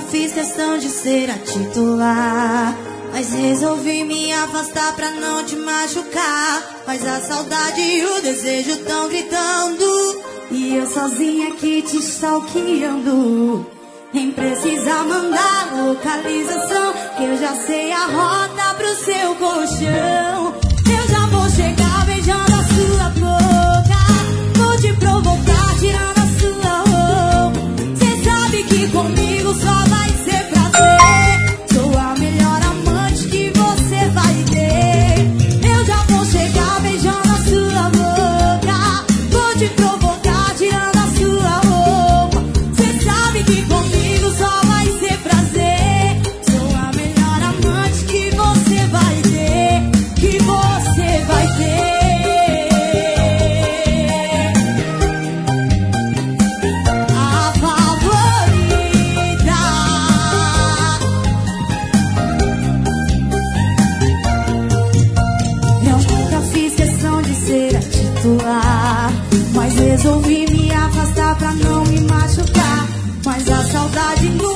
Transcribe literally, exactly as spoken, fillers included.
fiz questão de ser a titular, mas resolvi me afastar pra não te machucar. Mas a saudade e o desejo tão gritando, e eu sozinha aqui te stalkeando. Nem precisa mandar localização, que eu já sei a rota pro seu colchão. Eu já vou chegar beijando a sua boca, vou te provocar tirando a sua roupa. Cê sabe que comigo só vai ser prazer, sou a melhor amante que você vai ter. Eu já vou chegar beijando a sua boca, vou te provocar tirando a sua roupa. Cê sabe que comigo só vai ser prazer, sou a melhor amante que você vai ter, que você vai ter. A favorita. Eu nunca fiz questão de ser a titular, mas resolvi me afastar pra não me machucar. Mas a saudade no